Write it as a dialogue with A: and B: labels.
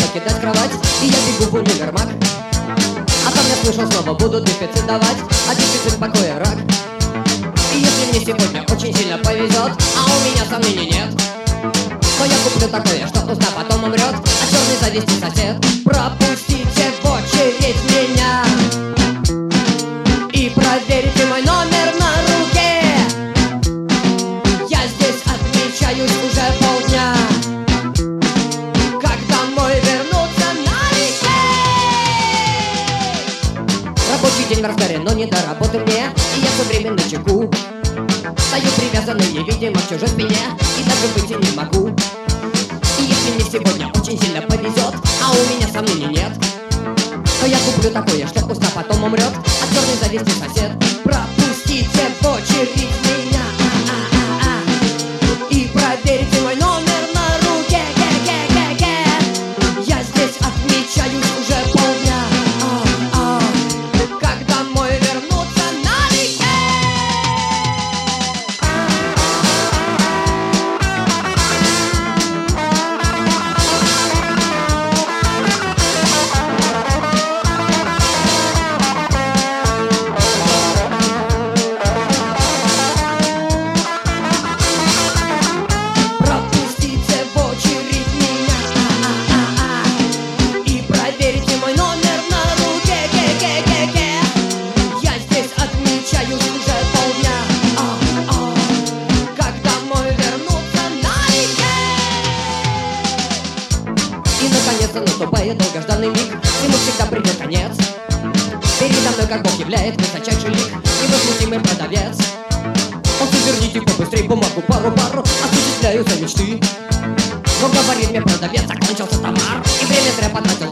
A: покидать кровать, и я бегу в универмаг. А там я слышал, снова будут дефицит давать, а дефицит покоя рак. И если мне сегодня очень сильно повезет, а у меня сомнений нет, то я куплю такое, что вкусно потом умрет, а черный зависти сосед. Пропустите в очередь меня и проверьте мой номер на руке. Я здесь отмечаюсь уже полдня. Как домой вернуться налегке? Рабочий день в разгаре, но не до работы мне, и я все время на чеку. Стою привязанный невидимо к чужой спине, и даже выйти не могу. И если мне сегодня очень сильно повезет, а у меня сомнений нет, то я куплю такое, что вкусно потом умрет, а черный зависти сосед. Пропустите в очередь меня и проверьте мой номер на руке. Я здесь отмечаюсь уже полдня. Как домой вернуться налегке? Пропустите в очередь меня и проверьте мой номер на руке. Я здесь отмечаюсь уже полдня. Как домой вернуться налегке? И наконец-то наступает долгожданный миг, ему всегда придет конец. Передо мной как Бог являет высочайший лик, невозмутимый продавец. Он: верните побыстрей бумагу, пару, осуществляются мечты. Но говорит мне продавец, закончился товар, и время зря потратил